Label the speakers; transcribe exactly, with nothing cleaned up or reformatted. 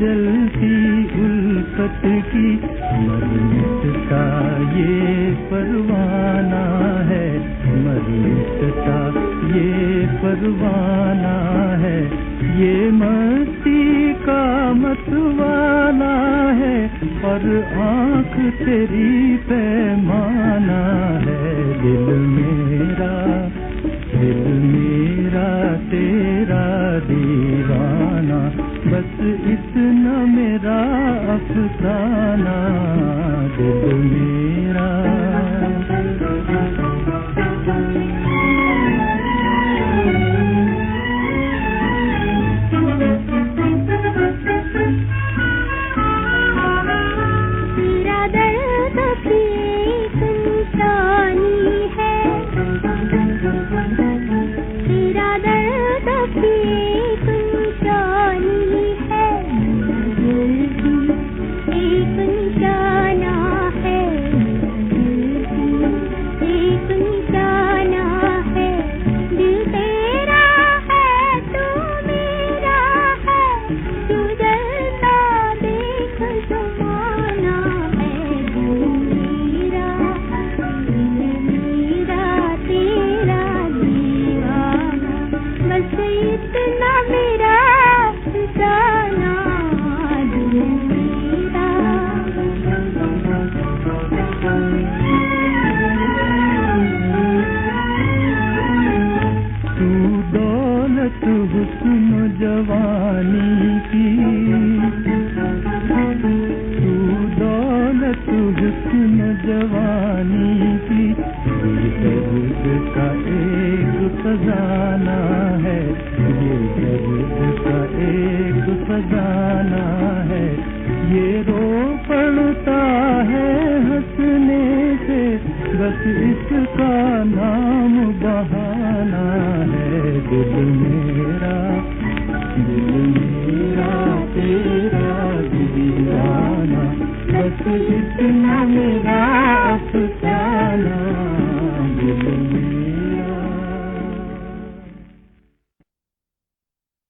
Speaker 1: जलती उल्फत की मर मिटता ये परवाना है, मर मिटता ये परवाना है। ये मस्ती का मतवाला है और आँख तेरी पैमाना है। दिल मेरा दिल मेरा तेरा दीवाना, बस इतना मेरा अफसाना। दिल मेरा हुस्न जवानी की, तू दौलत हुस्न जवानी की, ये दर्द का एक खजाना है, ये दर्द का एक खजाना है। ये रो पड़ता है हंसने से, बस इसका नाम बहाना है। दिल मेरा दिल मेरा तेरा दीवाना, बस इतना मेरा